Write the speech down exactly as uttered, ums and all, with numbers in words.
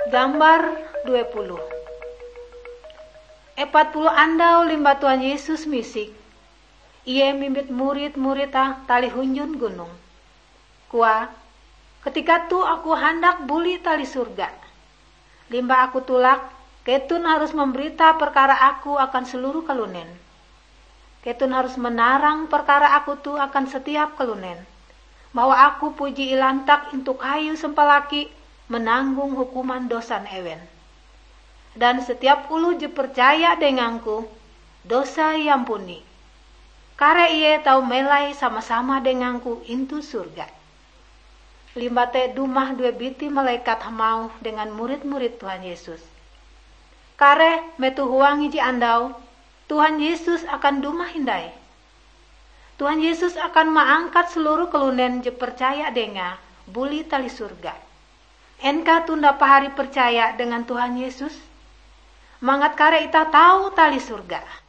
Gambar dua puluh. Epat puluh andau limba Tuhan Yesus misik. Ia mimbit murid-murid tali hunjun gunung. Kua, ketika tu aku hendak buli tali surga. Limba aku tulak, ketun harus memberita perkara aku akan seluruh kelunen. Ketun harus menarang perkara aku tu akan setiap kelunen. Bahwa aku puji ilantak untuk kayu sempalaki menanggung hukuman dosan ewen. Dan setiap ulu je percaya denganku, dosa yampuni. Kare iye tau melai sama-sama denganku intu surga. Limbate dumah dua biti malaikat hamau dengan murid-murid Tuhan Yesus. Kare metu huangi ji andau, Tuhan Yesus akan dumah hindai. Tuhan Yesus akan mengangkat seluruh kelunen je percaya denga, buli tali surga. Enka tunda pahari percaya dengan Tuhan Yesus? Mangat kare ita tahu tali surga.